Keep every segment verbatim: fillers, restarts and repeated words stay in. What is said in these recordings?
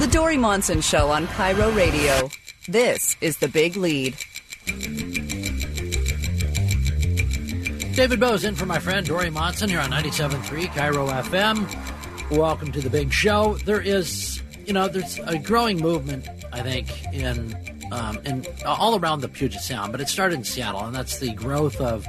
The Dori Monson Show on Cairo Radio. This is The Big Lead. David Bowes in for my friend Dori Monson here on ninety-seven point three Cairo F M. Welcome to The Big Show. There is, you know, there's a growing movement, I think, in, um, in all around the Puget Sound, but it started in Seattle, and that's the growth of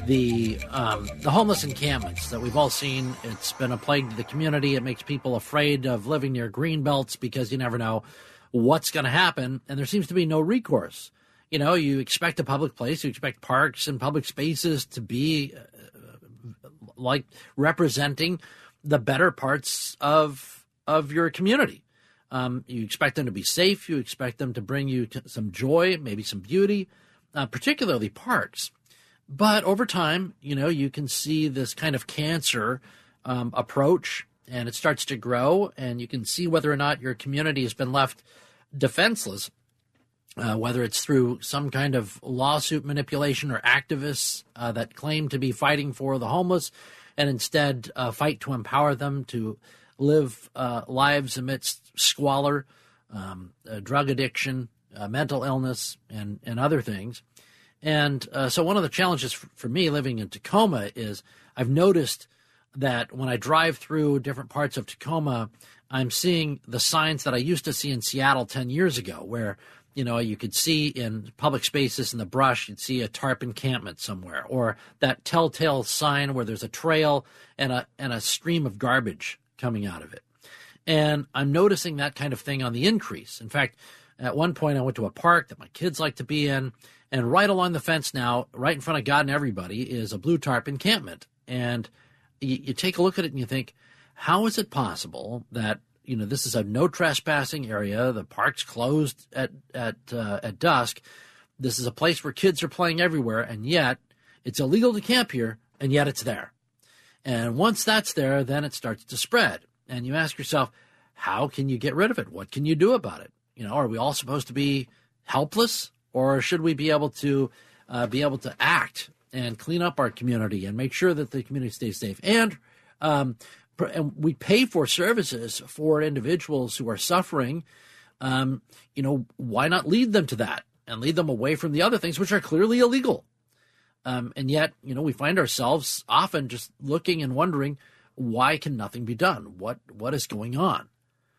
the um, the homeless encampments that we've all seen. It's been a plague to the community. It makes people afraid of living near green belts because you never know what's going to happen, and there seems to be no recourse. You know, you expect a public place, you expect parks and public spaces to be uh, like representing the better parts of of your community. Um, you expect them to be safe. You expect them to bring you to some joy, maybe some beauty, uh, particularly parks. But over time, you know, you can see this kind of cancer um, approach, and it starts to grow, and you can see whether or not your community has been left defenseless, uh, whether it's through some kind of lawsuit manipulation or activists uh, that claim to be fighting for the homeless and instead uh, fight to empower them to live uh, lives amidst squalor, um, uh, drug addiction, uh, mental illness, and, and other things. And uh, so one of the challenges for, for me living in Tacoma is I've noticed that when I drive through different parts of Tacoma, I'm seeing the signs that I used to see in Seattle ten years ago, where, you know, you could see in public spaces in the brush, you'd see a tarp encampment somewhere, or that telltale sign where there's a trail and a and a stream of garbage coming out of it. And I'm noticing that kind of thing on the increase. In fact, at one point I went to a park that my kids like to be in, and right along the fence now, right in front of God and everybody, is a blue tarp encampment. And you, you take a look at it and you think, how is it possible that, you know, this is a no trespassing area, the park's closed at at uh, at dusk, this is a place where kids are playing everywhere, and yet it's illegal to camp here, and yet it's there. And once that's there, then it starts to spread. And you ask yourself, how can you get rid of it? What can you do about it? You know, are we all supposed to be helpless? Or should we be able to uh, be able to act and clean up our community and make sure that the community stays safe? And, um, and we pay for services for individuals who are suffering. Um, you know, why not lead them to that and lead them away from the other things which are clearly illegal? Um, and yet, you know, we find ourselves often just looking and wondering, why can nothing be done? What what is going on?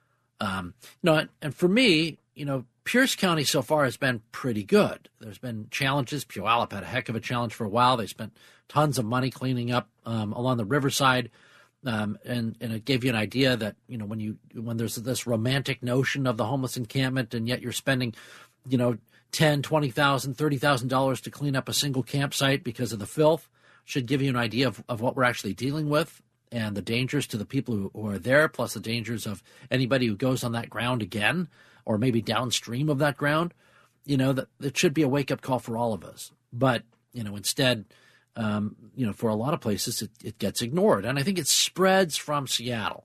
Um, you know, and for me, you know, Pierce County so far has been pretty good. There's been challenges. Puyallup had a heck of a challenge for a while. They spent tons of money cleaning up um, along the riverside, um, and and it gave you an idea that, you know, when you when there's this romantic notion of the homeless encampment, and yet you're spending, you know, ten, twenty thousand, thirty thousand dollars to clean up a single campsite because of the filth, should give you an idea of, of what we're actually dealing with and the dangers to the people who, who are there, plus the dangers of anybody who goes on that ground again, or maybe downstream of that ground. You know, that it should be a wake-up call for all of us. But, you know, instead, um, you know, for a lot of places, it, it gets ignored. And I think it spreads from Seattle.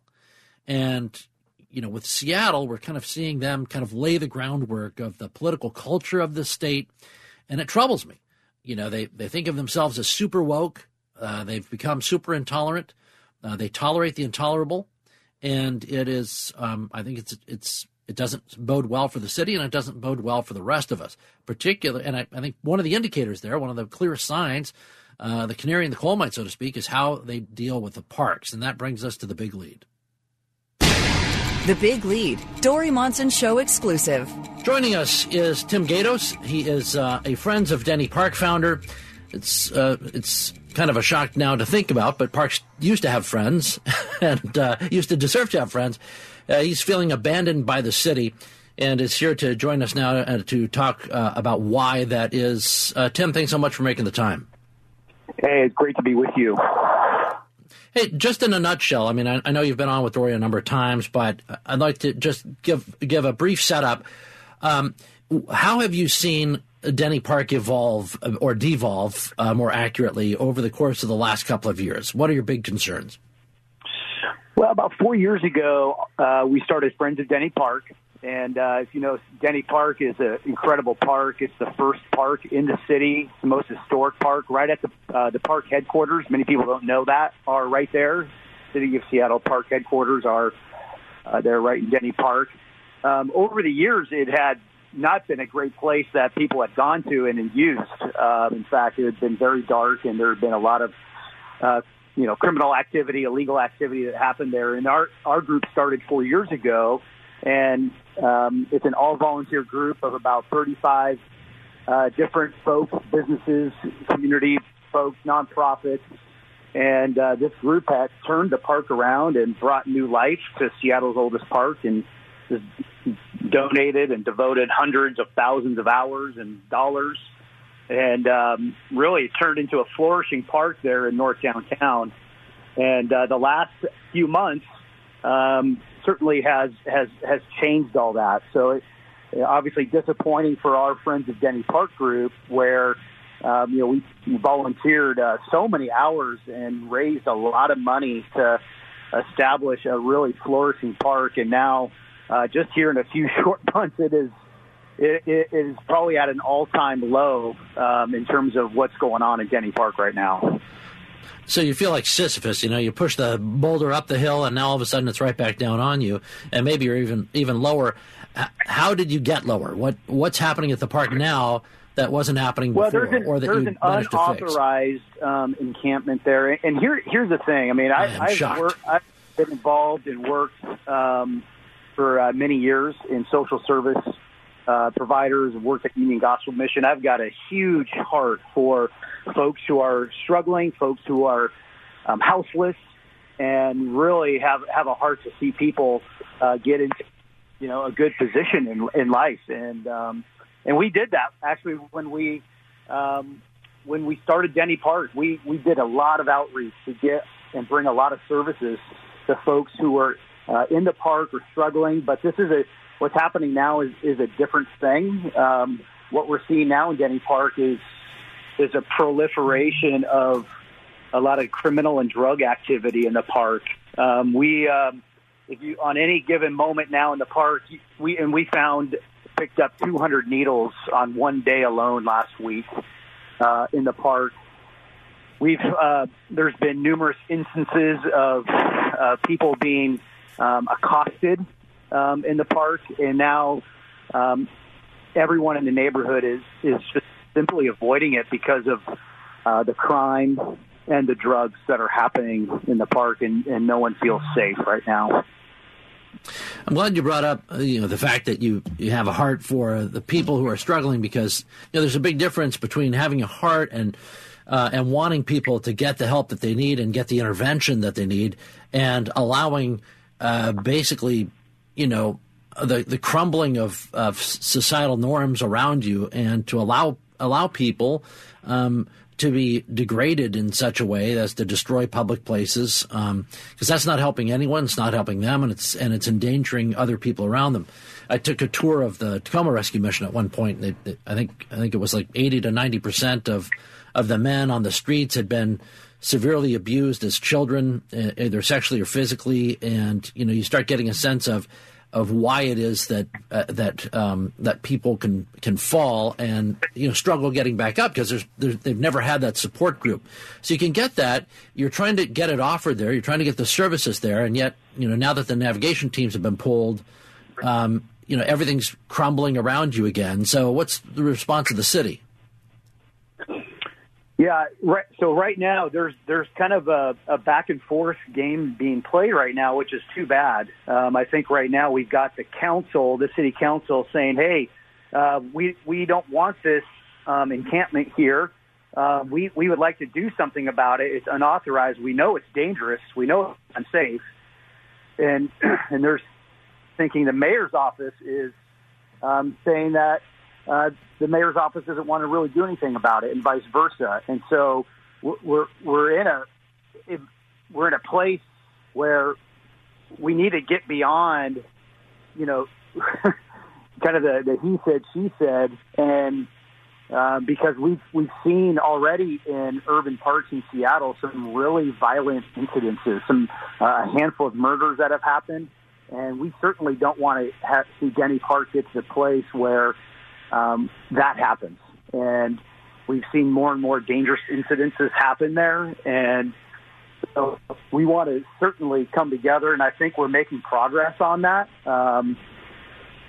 And, you know, with Seattle, we're kind of seeing them kind of lay the groundwork of the political culture of the state. And it troubles me. You know, they, they think of themselves as super woke. Uh, they've become super intolerant. Uh, they tolerate the intolerable. And it is, um, I think it's, it's, it doesn't bode well for the city, and it doesn't bode well for the rest of us. Particularly, and I, I think one of the indicators there, one of the clear signs, uh, the canary in the coal mine, so to speak, is how they deal with the parks. And that brings us to the big lead. The Big Lead, Dori Monson Show exclusive. Joining us is Tim Gatos. He is uh, a Friends of Denny Park founder. It's uh, it's kind of a shock now to think about, but parks used to have friends and uh, used to deserve to have friends. Uh, he's feeling abandoned by the city and is here to join us now uh, to talk uh, about why that is. Uh, Tim, thanks so much for making the time. Hey, it's great to be with you. Hey, just in a nutshell, I mean, I, I know you've been on with Dori a number of times, but I'd like to just give give a brief setup. Um, how have you seen Denny Park evolve or devolve, uh, more accurately, over the course of the last couple of years? What are your big concerns? Well, about four years ago, uh, we started Friends of Denny Park. And uh, as you know, Denny Park is an incredible park. It's the first park in the city, it's the most historic park, right at the uh, the park headquarters. Many people don't know that, are right there. City of Seattle park headquarters are uh, there right in Denny Park. um, over the years, it had not been a great place that people had gone to and used. Uh, in fact, it had been very dark, and there had been a lot of, uh, you know, criminal activity, illegal activity that happened there. And our, our group started four years ago, and um, it's an all-volunteer group of about thirty-five uh, different folks, businesses, community folks, nonprofits. And uh, this group had turned the park around and brought new life to Seattle's oldest park, and just donated and devoted hundreds of thousands of hours and dollars, and um, really turned into a flourishing park there in North Downtown. And uh, the last few months um, certainly has, has has changed all that. So it's obviously disappointing for our friends at Denny Park Group, where um, you know we volunteered uh, so many hours and raised a lot of money to establish a really flourishing park, and now Uh, just here in a few short months, it is it, it is probably at an all-time low um, in terms of what's going on in Denny Park right now. So you feel like Sisyphus, you know, you push the boulder up the hill, and now all of a sudden it's right back down on you, and maybe you're even even lower. How did you get lower? What what's happening at the park now that wasn't happening before, well, there's an, or that there's you an managed to fix? unauthorized um, encampment there, and here here's the thing. I mean, I, I I've, worked, I've been involved and worked. Um, for uh, many years in social service uh, providers, worked at Union Gospel Mission. I've got a huge heart for folks who are struggling, folks who are um, houseless, and really have, have a heart to see people uh, get into, you know, a good position in, in life. And um, and we did that actually when we um, when we started Denny Park. We we did a lot of outreach to get and bring a lot of services to folks who were Uh, in the park or struggling, but this is a what's happening now is, is a different thing. Um, what we're seeing now in Denny Park is is a proliferation of a lot of criminal and drug activity in the park. Um, we, um, if you on any given moment now in the park, we and we found picked up two hundred needles on one day alone last week uh, in the park. We've uh, there's been numerous instances of uh, people being Um, accosted um, in the park, and now um, everyone in the neighborhood is, is just simply avoiding it because of uh, the crime and the drugs that are happening in the park, and, and no one feels safe right now. I'm glad you brought up, you know, the fact that you, you have a heart for the people who are struggling, because, you know, there's a big difference between having a heart and uh, and wanting people to get the help that they need and get the intervention that they need, and allowing Uh, basically, you know, the the crumbling of, of societal norms around you, and to allow allow people um, to be degraded in such a way as to destroy public places, because um, that's not helping anyone. It's not helping them, and it's and it's endangering other people around them. I took a tour of the Tacoma Rescue Mission at one point. And they, they, I think I think it was like eighty to ninety percent of of the men on the streets had been severely abused as children, either sexually or physically, and you know you start getting a sense of of why it is that uh, that um, that people can can fall and you know struggle getting back up, because there's, there's they've never had that support group. So you can get that. You're trying to get it offered there. You're trying to get the services there, and yet you know now that the navigation teams have been pulled, um, you know everything's crumbling around you again. So what's the response of the city? Yeah, right. So right now there's there's kind of a, a back and forth game being played right now, which is too bad. Um, I think right now we've got the council, the city council, saying, "Hey, uh, we we don't want this um, encampment here. Uh, we we would like to do something about it. It's unauthorized. We know it's dangerous. We know it's unsafe." And and they're thinking the mayor's office is um, saying that. Uh, the mayor's office doesn't want to really do anything about it, and vice versa. And so we're we're in a we're in a place where we need to get beyond, you know, kind of the, the he said she said, and uh, because we've we've seen already in urban parks in Seattle some really violent incidences, some uh, a handful of murders that have happened, and we certainly don't want to have, see Denny Park get to the place where Um, that happens. And we've seen more and more dangerous incidences happen there. And so we want to certainly come together, and I think we're making progress on that. Um,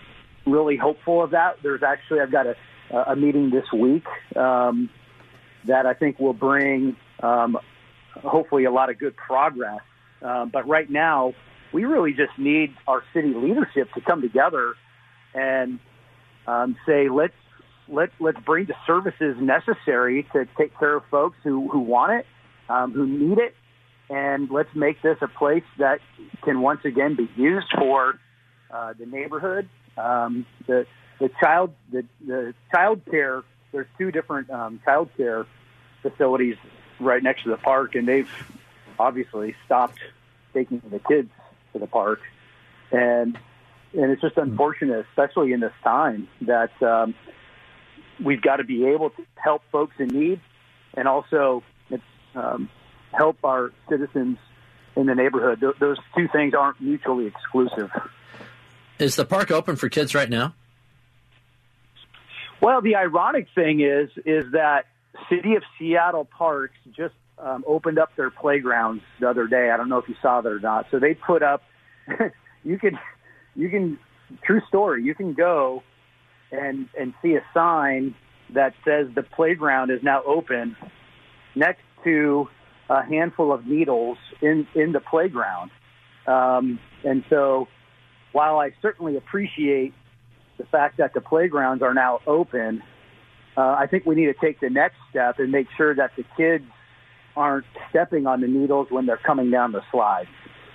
really hopeful of that. There's actually, I've got a, a meeting this week um, that I think will bring um, hopefully a lot of good progress. Um, but right now, we really just need our city leadership to come together and um, say, let's let let's bring the services necessary to take care of folks who, who want it, um, who need it, and let's make this a place that can once again be used for uh, the neighborhood, um, the the child the the child care. There's two different um, child care facilities right next to the park, and they've obviously stopped taking the kids to the park, and and it's just unfortunate, especially in this time, that um, we've got to be able to help folks in need, and also um, help our citizens in the neighborhood. Th- those two things aren't mutually exclusive. Is the park open for kids right now? Well, the ironic thing is is that City of Seattle Parks just um, opened up their playgrounds the other day. I don't know if you saw that or not. So they put up, you can, you can, true story, you can go and and see a sign that says the playground is now open next to a handful of needles in, in the playground. Um, and so while I certainly appreciate the fact that the playgrounds are now open, uh, I think we need to take the next step and make sure that the kids aren't stepping on the needles when they're coming down the slides.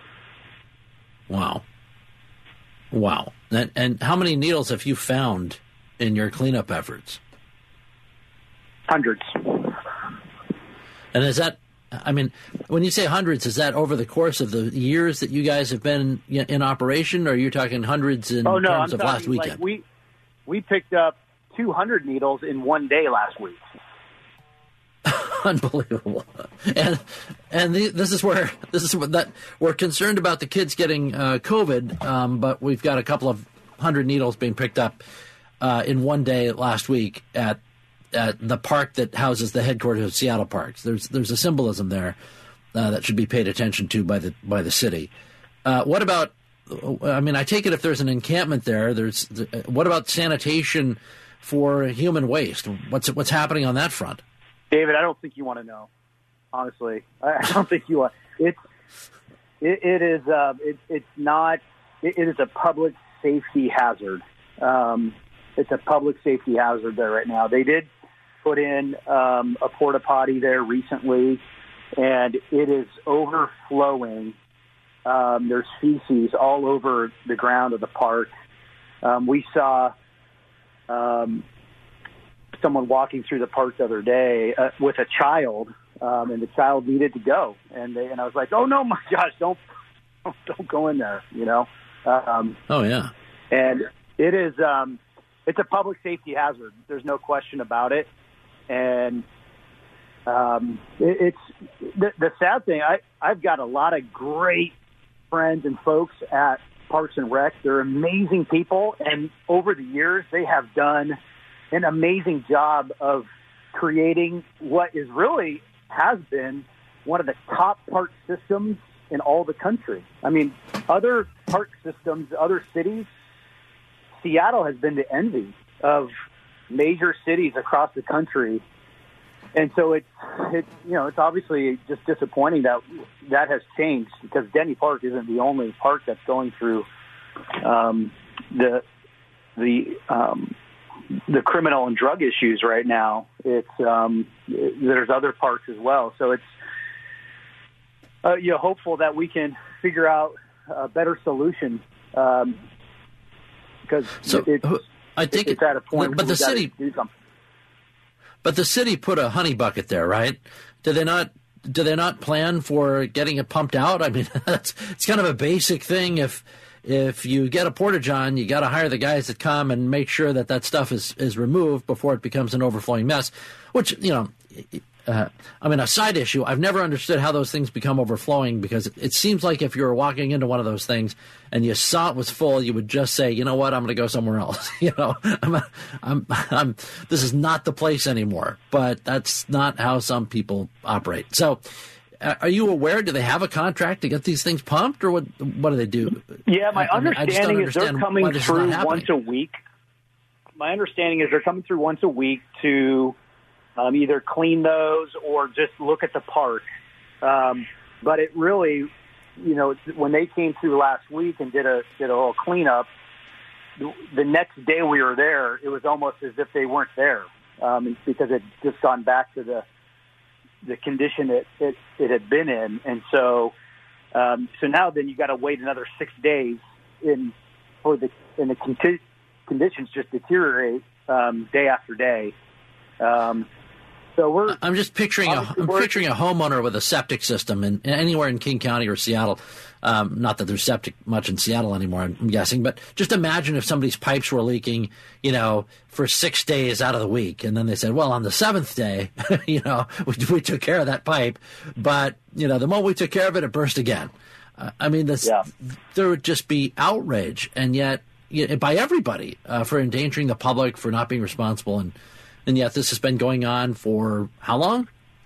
Wow. Wow. And, and how many needles have you found in your cleanup efforts? Hundreds. And is that, I mean, when you say hundreds, is that over the course of the years that you guys have been in operation, or are you talking hundreds in oh, no, terms I'm of last weekend? Like we, we picked up two hundred needles in one day last week. Unbelievable. And and the, this is where this is what that we're concerned about the kids getting uh, COVID, um, but we've got a couple of hundred needles being picked up uh, in one day last week at at the park that houses the headquarters of Seattle Parks. There's there's a symbolism there uh, that should be paid attention to by the by the city. Uh, what about? I mean, I take it if there's an encampment there. There's what about sanitation for human waste? What's what's happening on that front? David, I don't think you want to know. Honestly, I don't think you want. It's it, it is uh, it, it's not. It, it is a public safety hazard. Um, it's a public safety hazard there right now. They did put in um, a porta potty there recently, and it is overflowing. Um, there's feces all over the ground of the park. Um, we saw. Um, someone walking through the park the other day uh, with a child, um, and the child needed to go. And they, and I was like, oh, no, my gosh, don't, don't, don't go in there, you know? Um, oh, yeah. And it is, um, it's a public safety hazard. There's no question about it. And um, it, it's the, the sad thing. I, I've got a lot of great friends and folks at Parks and Rec. They're amazing people. And over the years, they have done an amazing job of creating what is really has been one of the top park systems in all the country. I mean, other park systems, other cities, Seattle has been the envy of major cities across the country. And so it's, it's, you know, it's obviously just disappointing that that has changed, because Denny Park isn't the only park that's going through um, the, the, um, the criminal and drug issues right now. It's um, it, there's other parks as well. So it's uh, you know, hopeful that we can figure out a better solution, um, because so, it's, I think it's at a point. But the city, but the city put a honey bucket there, right? Do they not? Do they not plan for getting it pumped out? I mean, that's it's kind of a basic thing. If If you get a porta-john, you got to hire the guys that come and make sure that that stuff is, is removed before it becomes an overflowing mess, which, you know, uh, I mean, a side issue, I've never understood how those things become overflowing, because it, it seems like if you were walking into one of those things and you saw it was full, you would just say, you know what, I'm going to go somewhere else. you know, I'm, I'm, I'm, this is not the place anymore, but that's not how some people operate. So are you aware? Do they have a contract to get these things pumped, or what? What do they do? Yeah, my I, understanding I is they're coming through once a week. My understanding is they're coming through once a week to um, either clean those or just look at the park. Um, but it really, you know, when they came through last week and did a did a little cleanup, the next day we were there, it was almost as if they weren't there um, because it had just gone back to the the condition it, it, it had been in. And so um, so now then you got to wait another six days in for the in the conti- conditions just deteriorate um, day after day. Um, so we're I'm just picturing a I'm picturing a homeowner with a septic system in, in anywhere in King County or Seattle. Um, not that there's septic much in Seattle anymore, I'm guessing, but just imagine if somebody's pipes were leaking, you know, for six days out of the week. And then they said, well, on the seventh day, you know, we, we took care of that pipe. But, you know, the moment we took care of it, it burst again. Uh, I mean, this, yeah. there would just be outrage. And yet, you know, by everybody uh, for endangering the public, for not being responsible. And, and yet this has been going on for how long?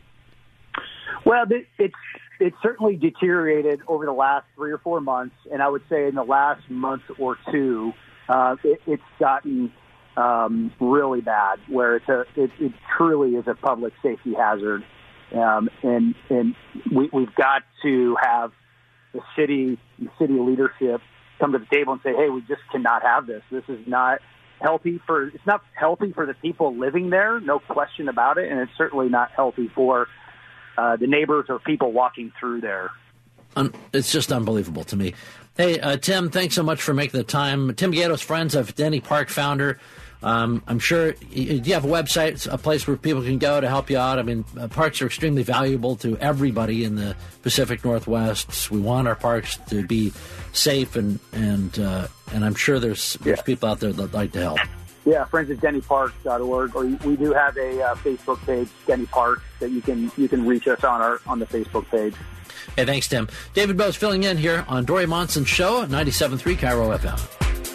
Well, it's it's certainly deteriorated over the last three or four months, and I would say in the last month or two, uh, it, it's gotten um, really bad, where it's a it, it truly is a public safety hazard, um, and and we, we've got to have the city the city leadership come to the table and say, hey, we just cannot have this. This is not healthy for it's not healthy for the people living there, no question about it, and it's certainly not healthy for Uh, the neighbors or people walking through there. Um, it's just unbelievable to me. Hey, uh, Tim, thanks so much for making the time. Tim Gato's Friends of Denny Park founder. Um, I'm sure you, you have a website, a place where people can go to help you out. I mean, uh, parks are extremely valuable to everybody in the Pacific Northwest. We want our parks to be safe, and and uh, and I'm sure there's, there's yeah. people out there that like to help. Yeah, friends at denny park dot org, or we do have a uh, Facebook page, Denny Park, that you can you can reach us on our on the Facebook page. Hey, thanks, Tim. David Bose filling in here on Dory Monson Show, ninety-seven point three Cairo F M.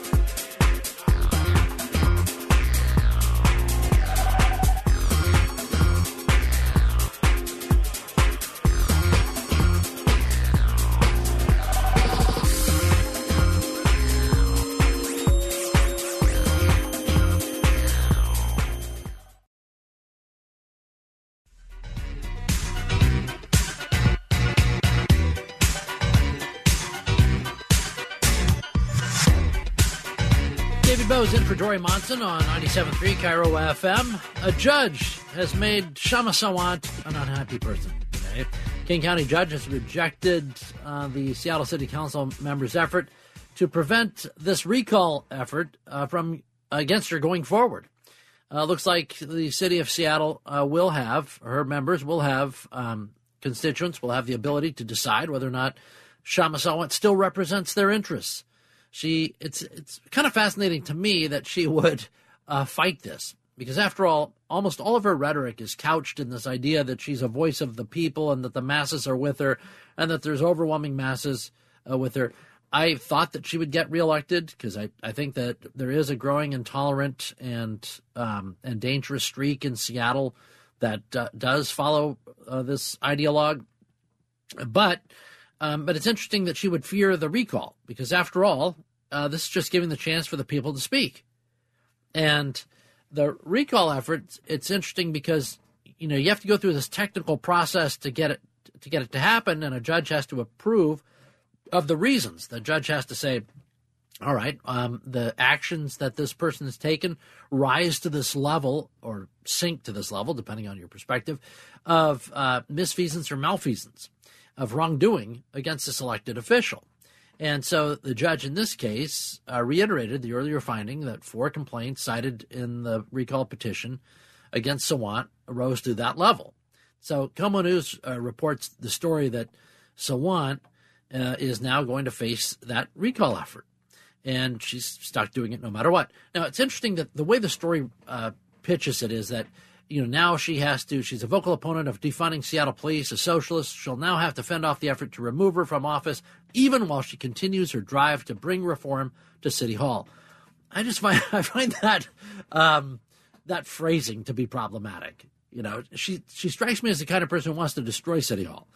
Bose in for Dory Monson on ninety-seven point three Cairo F M. A judge has made Kshama Sawant an unhappy person today. King County judge has rejected uh, the Seattle City Council members' effort to prevent this recall effort uh, from against her going forward. Uh, looks like the city of Seattle uh, will have, her members will have, um, constituents will have the ability to decide whether or not Kshama Sawant still represents their interests. She, it's it's kind of fascinating to me that she would uh, fight this, because after all, almost all of her rhetoric is couched in this idea that she's a voice of the people and that the masses are with her and that there's overwhelming masses uh, with her. I thought that she would get reelected because I, I think that there is a growing intolerant and um, and dangerous streak in Seattle that uh, does follow uh, this ideologue. But Um, but it's interesting that she would fear the recall because, after all, uh, this is just giving the chance for the people to speak. And the recall effort, it's interesting because, you know, you have to go through this technical process to get it to get it to happen, and a judge has to approve of the reasons. The judge has to say, all right, um, the actions that this person has taken rise to this level or sink to this level, depending on your perspective, of uh, misfeasance or malfeasance, of wrongdoing against a selected official. And so the judge in this case uh, reiterated the earlier finding that four complaints cited in the recall petition against Sawant arose to that level. So KOMO News uh, reports the story that Sawant uh, is now going to face that recall effort, and she's stuck doing it no matter what. Now, it's interesting that the way the story uh, pitches it is that, you know, now she has to, she's a vocal opponent of defunding Seattle police, a socialist. She'll now have to fend off the effort to remove her from office, even while she continues her drive to bring reform to City Hall. I just find, I find that, um, that phrasing to be problematic. You know, she, she strikes me as the kind of person who wants to destroy City Hall.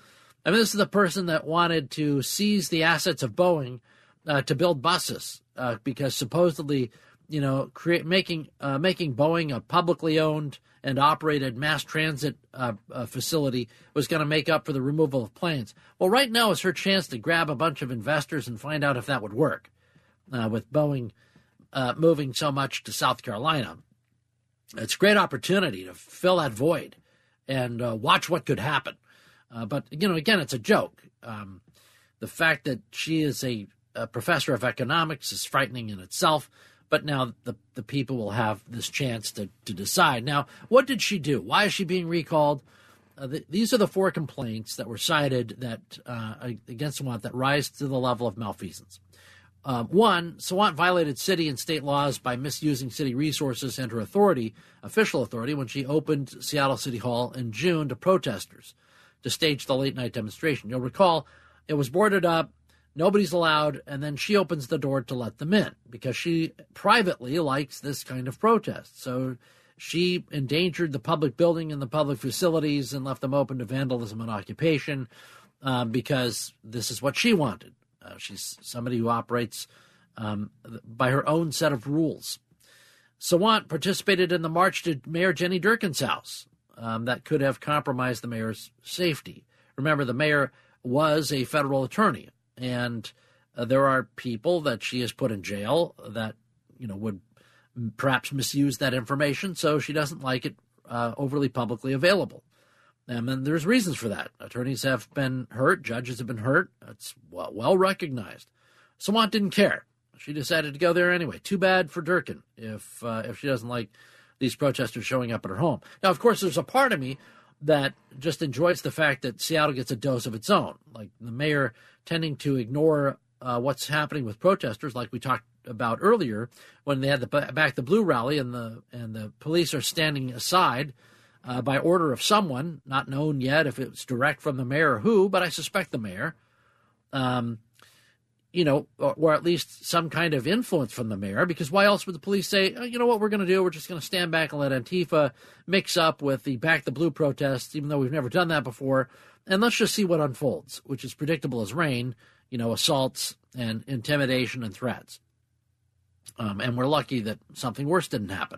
I mean, this is the person that wanted to seize the assets of Boeing uh, to build buses uh, because supposedly, you know, create making uh, making Boeing a publicly owned and operated mass transit uh, uh, facility was going to make up for the removal of planes. Well, right now is her chance to grab a bunch of investors and find out if that would work uh, with Boeing uh, moving so much to South Carolina. It's a great opportunity to fill that void and uh, watch what could happen. Uh, but, you know, again, it's a joke. Um, the fact that she is a, a professor of economics is frightening in itself. But now the, the people will have this chance to, to decide. Now, what did she do? Why is she being recalled? Uh, the, these are the four complaints that were cited that uh, against Sawant that rise to the level of malfeasance. Um, one, Sawant violated city and state laws by misusing city resources and her authority, official authority, when she opened Seattle City Hall in June to protesters to stage the late-night demonstration. You'll recall it was boarded up, nobody's allowed, and then she opens the door to let them in because she privately likes this kind of protest. So she endangered the public building and the public facilities and left them open to vandalism and occupation um, because this is what she wanted. Uh, she's somebody who operates um, by her own set of rules. Sawant participated in the march to Mayor Jenny Durkin's house um, that could have compromised the mayor's safety. Remember, the mayor was a federal attorney, and uh, there are people that she has put in jail that, you know, would perhaps misuse that information, so she doesn't like it uh, overly publicly available. Um, and there's reasons for that. Attorneys have been hurt. Judges have been hurt. It's well, well recognized. Sawant didn't care. She decided to go there anyway. Too bad for Durkin if uh, if she doesn't like these protesters showing up at her home. Now, of course, there's a part of me that just enjoys the fact that Seattle gets a dose of its own, like the mayor tending to ignore uh, what's happening with protesters, like we talked about earlier when they had the Back the Blue rally and the and the police are standing aside uh, by order of someone, not known yet if it's direct from the mayor or who, but I suspect the mayor, um, you know, or, or at least some kind of influence from the mayor, because why else would the police say, oh, you know what we're going to do? We're just going to stand back and let Antifa mix up with the Back the Blue protests, even though we've never done that before, and let's just see what unfolds, which is predictable as rain, you know, assaults and intimidation and threats. Um, and we're lucky that something worse didn't happen.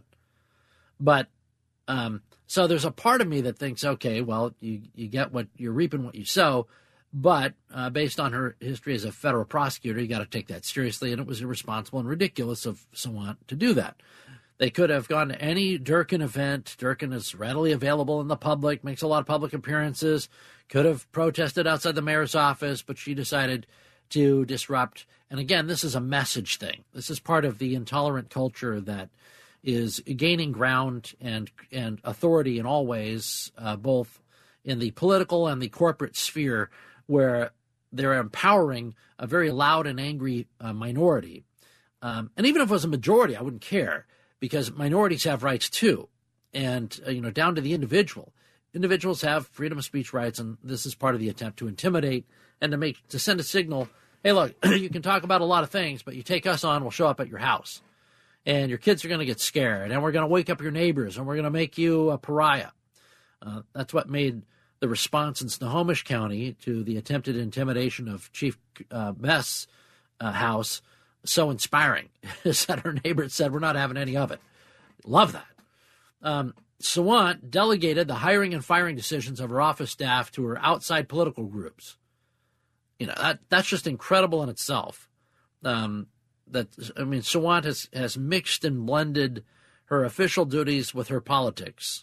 But um, so there's a part of me that thinks, okay, well, you, you get what you're reaping, what you sow. But uh, based on her history as a federal prosecutor, you got to take that seriously. And it was irresponsible and ridiculous of Sawant to do that. They could have gone to any Durkin event. Durkin is readily available in the public, makes a lot of public appearances, could have protested outside the mayor's office, but she decided to disrupt. And again, this is a message thing. This is part of the intolerant culture that is gaining ground and and authority in all ways, uh, both in the political and the corporate sphere, where they're empowering a very loud and angry uh, minority. Um, and even if it was a majority, I wouldn't care, because minorities have rights too. And, uh, you know, down to the individual. Individuals have freedom of speech rights, and this is part of the attempt to intimidate and to make to send a signal, hey, look, you can talk about a lot of things, but you take us on, we'll show up at your house. And your kids are going to get scared, and we're going to wake up your neighbors, and we're going to make you a pariah. Uh, that's what made the response in Snohomish County to the attempted intimidation of Chief uh, Bess' uh, house so inspiring. Is that her neighbors said, we're not having any of it. Love that. Um, Sawant delegated the hiring and firing decisions of her office staff to her outside political groups. You know, that that's just incredible in itself. Um, that I mean, Sawant has, has mixed and blended her official duties with her politics.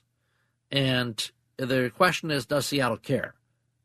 And the question is, does Seattle care?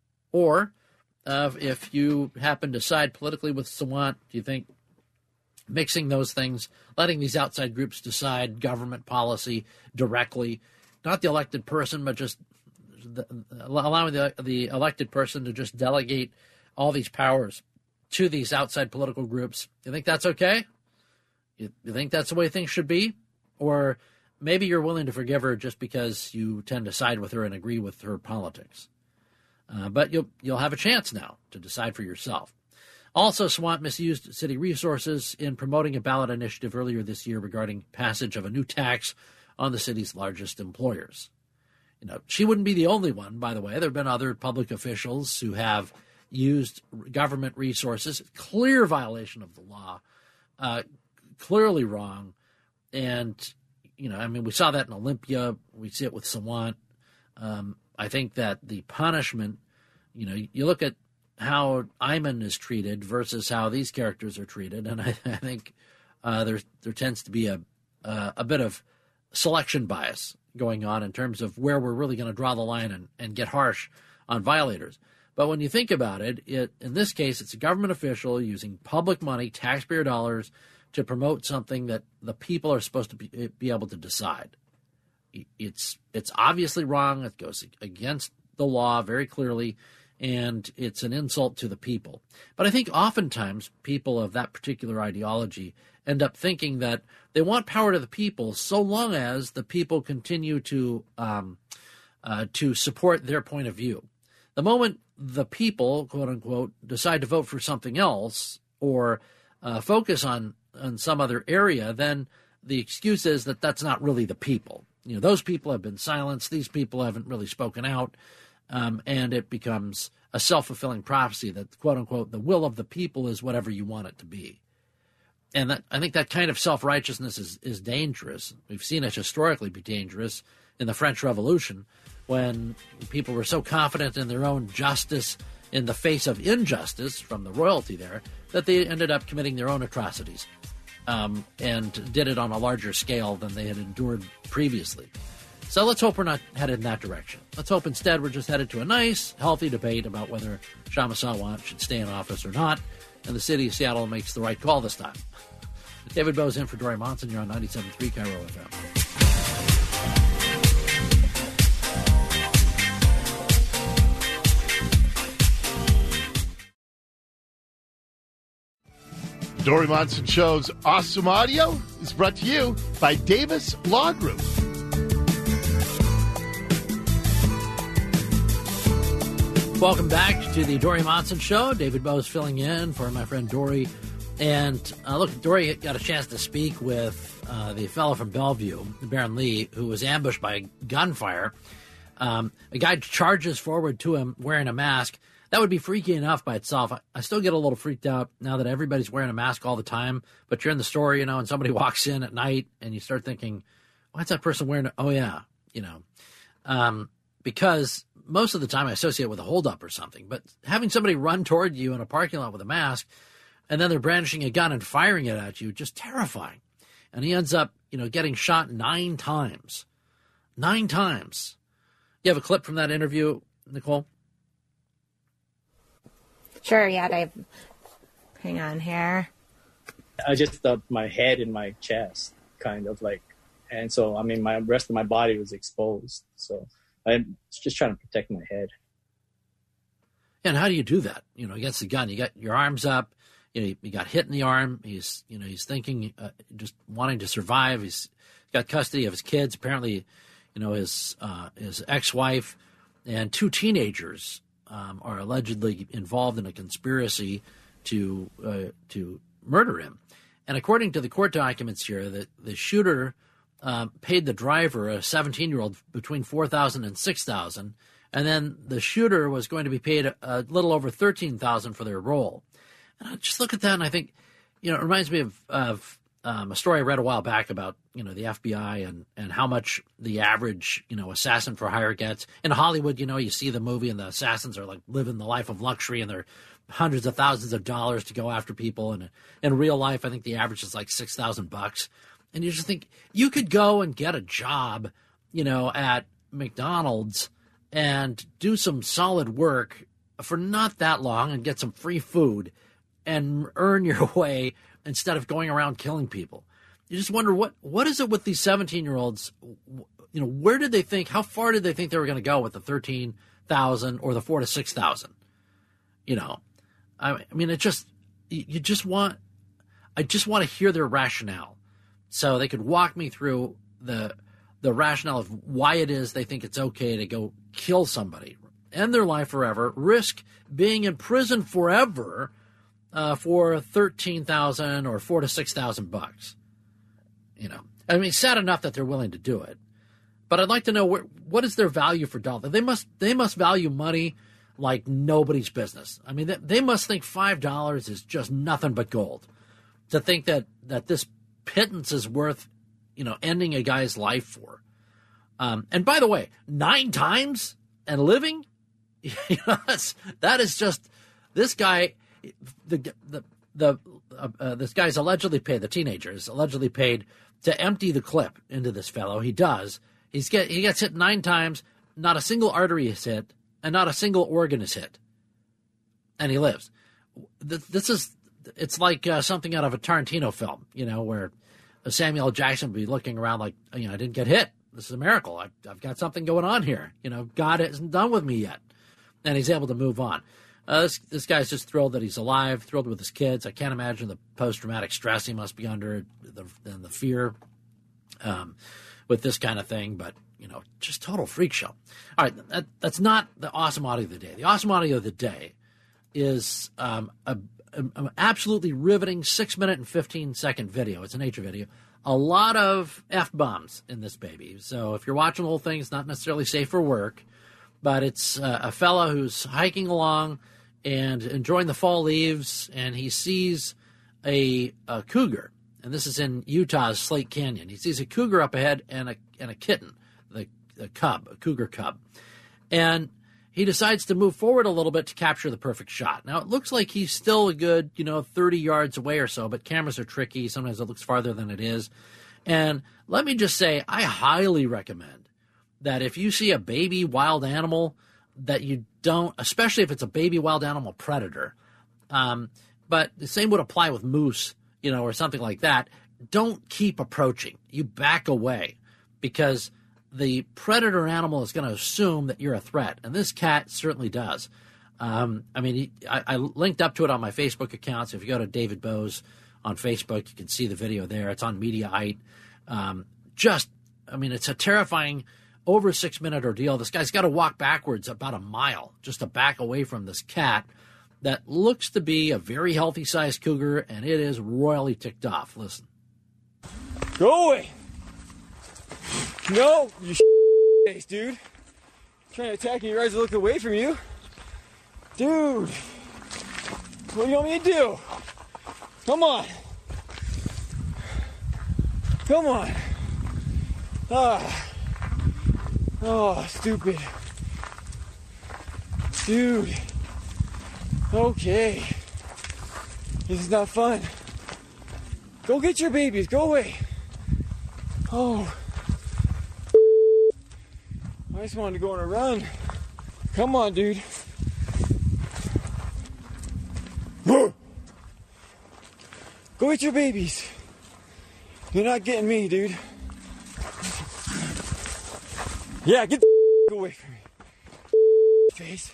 Or uh, if you happen to side politically with Sawant, do you think mixing those things, letting these outside groups decide government policy directly, not the elected person, but just the, allowing the, the elected person to just delegate all these powers to these outside political groups, you think that's okay? You, you think that's the way things should be? Or maybe you're willing to forgive her just because you tend to side with her and agree with her politics. Uh, but you'll you'll have a chance now to decide for yourself. Also, Sawant misused city resources in promoting a ballot initiative earlier this year regarding passage of a new tax on the city's largest employers. You know, she wouldn't be the only one, by the way. There have been other public officials who have used government resources, clear violation of the law, uh, clearly wrong. And, you know, I mean, we saw that in Olympia. We see it with Sawant. Um, I think that the punishment, you know, you look at how Ayman is treated versus how these characters are treated, and I, I think uh, there there tends to be a uh, a bit of selection bias going on in terms of where we're really going to draw the line and, and get harsh on violators. But when you think about it, it, in this case, it's a government official using public money, taxpayer dollars, to promote something that the people are supposed to be, be able to decide. It's it's obviously wrong. It goes against the law very clearly, and it's an insult to the people. But I think oftentimes people of that particular ideology end up thinking that they want power to the people so long as the people continue to um, uh, to support their point of view. The moment the people, quote unquote, decide to vote for something else or uh, focus on, on some other area, then the excuse is that that's not really the people. You know, those people have been silenced. These people haven't really spoken out. Um, and it becomes a self-fulfilling prophecy that, quote unquote, the will of the people is whatever you want it to be. And that, I think that kind of self-righteousness is, is dangerous. We've seen it historically be dangerous in the French Revolution, when people were so confident in their own justice in the face of injustice from the royalty there that they ended up committing their own atrocities um, and did it on a larger scale than they had endured previously. So let's hope we're not headed in that direction. Let's hope instead we're just headed to a nice, healthy debate about whether Kshama Sawant should stay in office or not, and the city of Seattle makes the right call this time. David Bose in for Dory Monson. You're on ninety-seven point three Cairo F M. Dory Monson Show's awesome audio is brought to you by Davis Law Group. Welcome back to the Dory Monson Show. David Bose filling in for my friend Dory. And uh, look, Dory got a chance to speak with uh, the fellow from Bellevue, Baron Lee, who was ambushed by gunfire. Um, a guy charges forward to him wearing a mask. That would be freaky enough by itself. I, I still get a little freaked out now that everybody's wearing a mask all the time. But you're in the store, you know, and somebody walks in at night and you start thinking, why's that person wearing it? Oh, yeah, you know, um, because most of the time I associate it with a holdup or something. But having somebody run toward you in a parking lot with a mask and then they're brandishing a gun and firing it at you, just terrifying. And he ends up, you know, getting shot nine times. Nine times. You have a clip from that interview, Nicole? Sure, yeah, Dave. Hang on here. I just thought my head in my chest, kind of like, and so, I mean, my rest of my body was exposed. So I'm just trying to protect my head. And how do you do that? You know, against the gun, you got your arms up, you know, he got hit in the arm. He's, you know, he's thinking, uh, just wanting to survive. He's got custody of his kids. Apparently, you know, his, uh, his ex-wife and two teenagers Um, are allegedly involved in a conspiracy to uh, to murder him. And according to the court documents here, the, the shooter uh, paid the driver, a seventeen-year-old, between four thousand dollars and six thousand dollars. And then the shooter was going to be paid a, a little over thirteen thousand dollars for their role. And I just look at that and I think, you know, it reminds me of, of um, a story I read a while back about, you know, the F B I and, and how much the average, you know, assassin for hire gets. In Hollywood, you know, you see the movie and the assassins are like living the life of luxury and they're hundreds of thousands of dollars to go after people. And in real life, I think the average is like six thousand bucks. And you just think you could go and get a job, you know, at McDonald's and do some solid work for not that long and get some free food and earn your way instead of going around killing people. You just wonder, what what is it with these seventeen-year-olds? You know, where did they think, how far did they think they were going to go with the thirteen thousand or the four to six thousand? You know, I mean, it just, you just want, I just want to hear their rationale. So they could walk me through the the rationale of why it is they think it's okay to go kill somebody, end their life forever, risk being in prison forever uh, for thirteen thousand or four to six thousand bucks. You know, I mean, sad enough that they're willing to do it, But I'd like to know where, what is their value for dollar. They must they must value money like nobody's business. I mean, they, they must think five dollars is just nothing but gold. To think that, that this pittance is worth, you know, ending a guy's life for. Um, and by the way, nine times and living, you know, that's, that is just, this guy, the the the uh, uh, this guy's allegedly paid, the teenager is allegedly paid to empty the clip into this fellow. He does. He's get he gets hit nine times. Not a single artery is hit, and not a single organ is hit, and he lives. This is it's like uh, something out of a Tarantino film, you know, where Samuel L. Jackson would be looking around like, you know, I didn't get hit. This is a miracle. I've, I've got something going on here. You know, God isn't done with me yet, and he's able to move on. Uh, this this guy's just thrilled that he's alive, thrilled with his kids. I can't imagine the post-traumatic stress he must be under, the, and the fear um, with this kind of thing. But, you know, just total freak show. All right, that, that's not the awesome audio of the day. The awesome audio of the day is um, a, a, an absolutely riveting six-minute and fifteen-second video. It's a nature video. A lot of F-bombs in this baby. So if you're watching the whole thing, it's not necessarily safe for work. But it's uh, a fella who's hiking along and enjoying the fall leaves, and he sees a, a cougar. And this is in Utah's Slate Canyon. He sees a cougar up ahead and a and a kitten, the, the cub, a cougar cub. And he decides to move forward a little bit to capture the perfect shot. Now, it looks like he's still a good, you know, thirty yards away or so, but cameras are tricky. Sometimes it looks farther than it is. And let me just say, I highly recommend that if you see a baby wild animal, that you don't, especially if it's a baby wild animal predator, um, but the same would apply with moose, you know, or something like that, don't keep approaching. You back away, because the predator animal is going to assume that you're a threat, and this cat certainly does. Um, I mean, he, I, I linked up to it on my Facebook account, so if you go to David Bose on Facebook, you can see the video there. It's on Mediaite. Um, just, I mean, it's a terrifying over a six-minute ordeal. This guy's got to walk backwards about a mile just to back away from this cat that looks to be a very healthy-sized cougar, and it is royally ticked off. Listen. Go away. No, you face, dude. Trying to attack me, your eyes are looking away from you. Dude. What do you want me to do? Come on. Come on. Ah. Oh, stupid. Dude. Okay. This is not fun. Go get your babies. Go away. Oh. I just wanted to go on a run. Come on, dude. Go get your babies. You're not getting me, dude. Yeah, get the away from me. Face.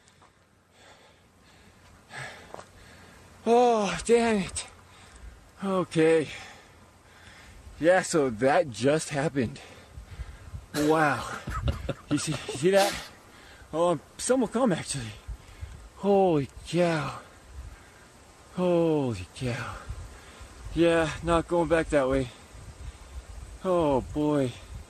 Oh, damn it. Okay. Yeah, so that just happened. Wow. You see, you see that? Oh, some will come, actually. Holy cow. Holy cow. Yeah, not going back that way. Oh, boy.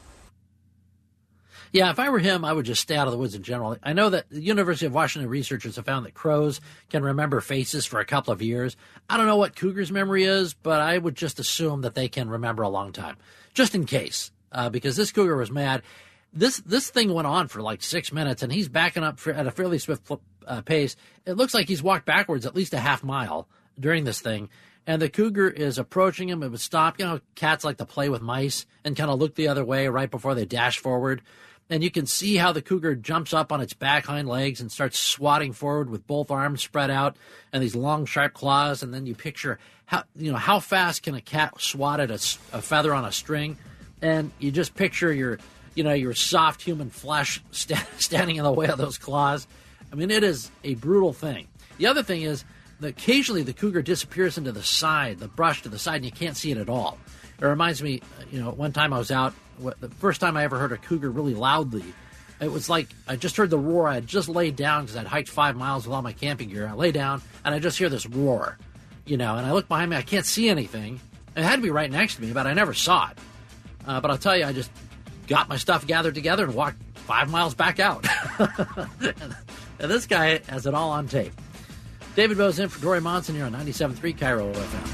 Yeah, if I were him, I would just stay out of the woods in general. I know that the University of Washington researchers have found that crows can remember faces for a couple of years. I don't know what cougar's memory is, but I would just assume that they can remember a long time, just in case, uh, because this cougar was mad. This this thing went on for like six minutes, and he's backing up for, at a fairly swift uh, pace. It looks like he's walked backwards at least a half mile during this thing, and the cougar is approaching him. It would stop. You know, cats like to play with mice and kind of look the other way right before they dash forward. And you can see how the cougar jumps up on its back hind legs and starts swatting forward with both arms spread out and these long, sharp claws. And then you picture how, you know, how fast can a cat swat at a, a feather on a string? And you just picture your, you know, your soft human flesh st- standing in the way of those claws. I mean, it is a brutal thing. The other thing is that occasionally the cougar disappears into the side, the brush to the side, and you can't see it at all. It reminds me, you know, one time I was out, the first time I ever heard a cougar really loudly, it was like I just heard the roar. I had just laid down because I'd hiked five miles with all my camping gear. I lay down, and I just hear this roar, you know, and I look behind me. I can't see anything. It had to be right next to me, but I never saw it. Uh, but I'll tell you, I just got my stuff gathered together and walked five miles back out. And this guy has it all on tape. David Bose in for Dory Monson here on ninety-seven point three Cairo F M.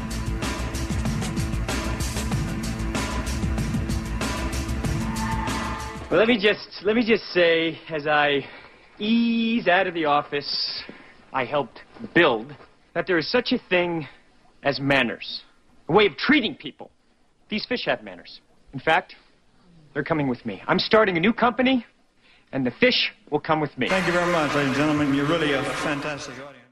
Well, let me just let me just say, as I ease out of the office I helped build, that there is such a thing as manners, a way of treating people. These fish have manners. In fact, they're coming with me. I'm starting a new company, and the fish will come with me. Thank you very much, ladies and gentlemen. You're really a fantastic audience.